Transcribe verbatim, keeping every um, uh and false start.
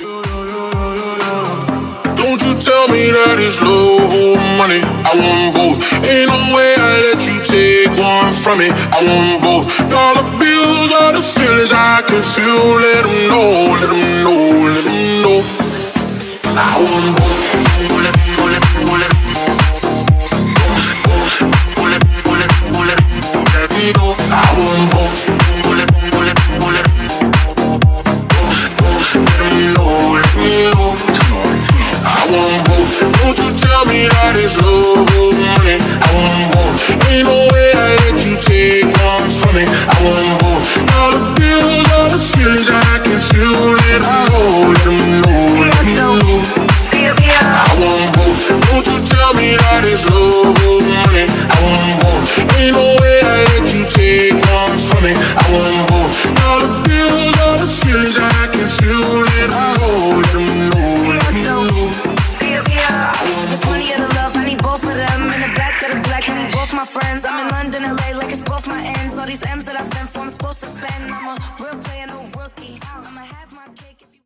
Don't you tell me that it's love or money. I want both. Ain't no way I let you take one from me. I want both. Dollar bills, all the feelings I can feel. Let them know, let them know, let them know. I want both. Let them know, let them know, let them know. Let them know, let them know, let them know. Let them know. I want both. Let them know, let them know, let them know. Let them know, let them know. I want both. Don't you tell me that it's love or money. I want both. Ain't no way I let you take one from me. I want both. All the bills, all the feelings I can feel. Let them know, let them know, let them know. I want both. Don't you tell me that it's love or money. I want both. Ain't no way I let you take one from me. I want both. All the bills, all the feelings I can feel. Let them know, let them know, let them know. It's money or the love, I need both of them. In the back of the black, I need both my friends. I'm in London, L A, like it's both my ends. All these M's that I've been for, I'm supposed to spend. I'm a real